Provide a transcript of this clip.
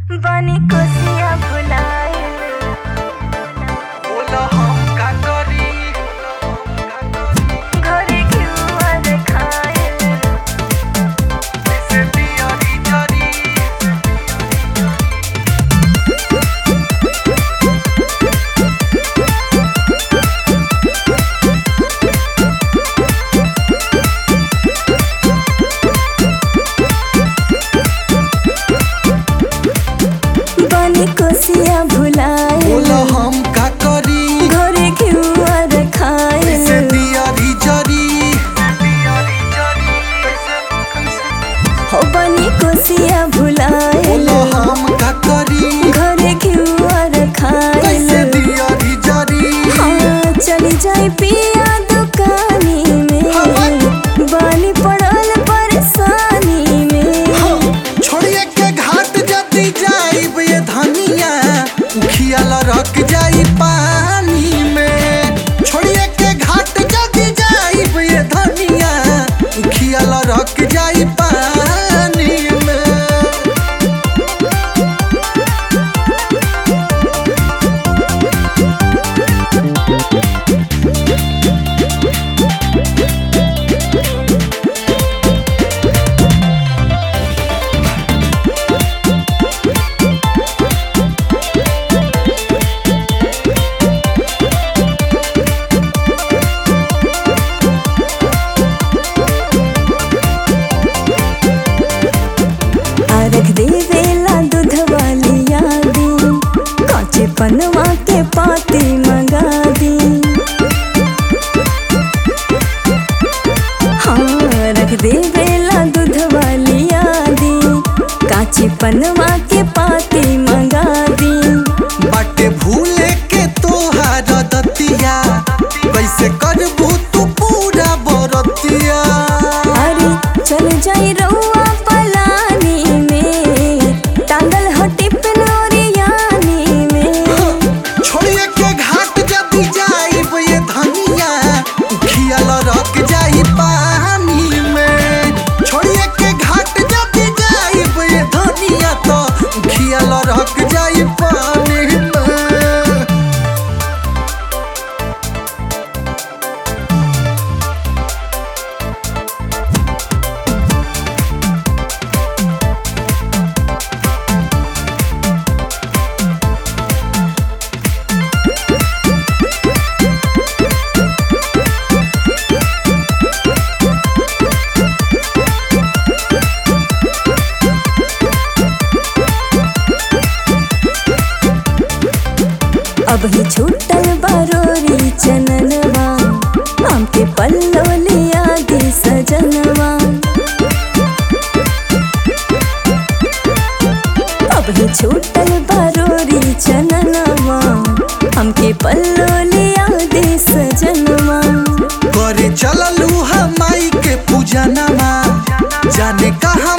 बनी कोसिया भुलाइल बोला हम का करी घरे घिउवा देखाइल से दियारी जरी बनी कोसिया भुलाइल बोला हम का करी घरे घिउवा देखाइल से दियारी जरी हो बनी कोसिया भुलाइल बोला हम का करी घरे घिउवा देखाइल कैसे दियारी जरी हाँ चली जाई पिया दुकानी में बानी पड़ल परेशानी में छोड़िए के घाट जदी जाइब ये धनिया उखियाल रख जाई पानी में छोड़िए के घाट जदी जाइब ये धनिया उखियाल रख जाई पानी में रख देवेला दूध वाली यादी काचे पनवा के पाती मंगा दी हाँ रख देवेला दूध वाली यादी काचे पनवा के पाती मंगा दी बाटे भूले के तोहार दतिया कैसे करबू तू पूरा बरतिया अरे चल जाई रउआ पलानी में टांगल हटी पेनोरियानी में छोड़िए के घाट जदी जाइब ये धनिया उखियाल रख जाई पानी में छोड़िए के घाट जदी जाइब ये धनिया तो उखियाल रख जाई पानी में अब ही छूटल बारोरी चननवा हमके पल्लो लिया दी सजनवा अब ही छूटल बारोरी चननवा हमके पल्लो लिया दी सजनवा करे चललू हम माई के पूजनमा जाने कहाँ